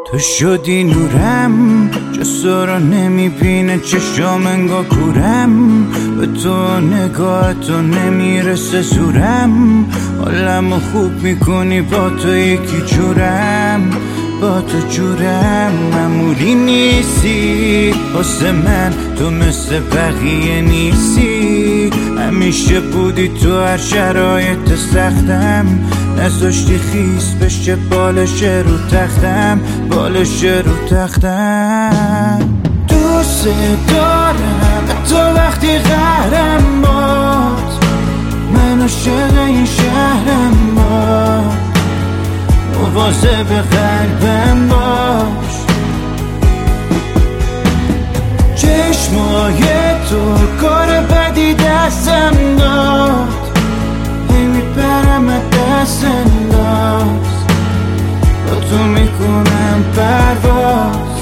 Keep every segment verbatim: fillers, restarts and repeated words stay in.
تو شدی نورم، جسا رو نمیبینه چشام انگار کورم. به تو نگاه تو نمیرسه زورم، حالمو خوب میکنی با تو یکی جورم. با تو جورم معمولی نیستی واسه من، تو مثل بقیه نیستی. همیشه بودی تو هر شرایط سختم، نذاشتی خیس بشه بالش رو تختم، بالش رو تختم. دوست دارم تو وقتی قهرم باد، من عاشق این شهرم باد. مواظب به قلبم باش، چشمای تو کار بدی دستم داد، هی میپرم از دست انداز، با تو میکنم پرواز.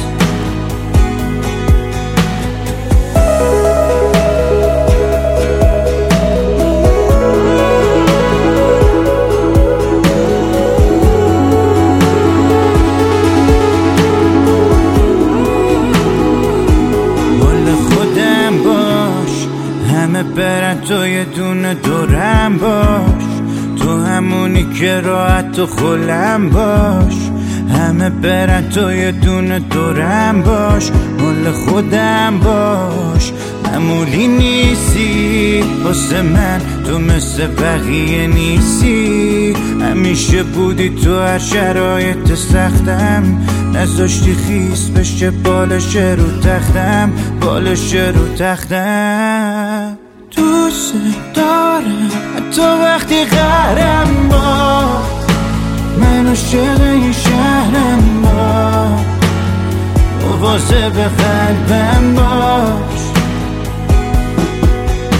همه برن تو یه دونه دورم باش، تو همونی که راحت تو خلم باش. همه برن تو یه دونه دورم باش، مال خودم باش. معمولی نیستی واسه من، تو مثل بقیه نیستی. همیشه بودی تو هر شرایط سختم، نذاشتی خیس بشه بالش رو تختم، بالش رو تختم. دوست دارم تو وقتی قهرم باد، من عاشق این شهرم باد. مواظب به قلبم باش،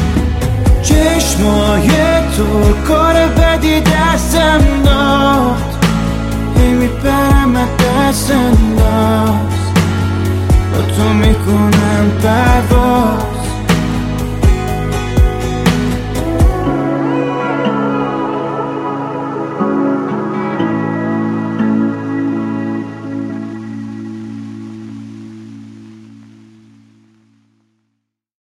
چشمای تو کار بدی دستم داد،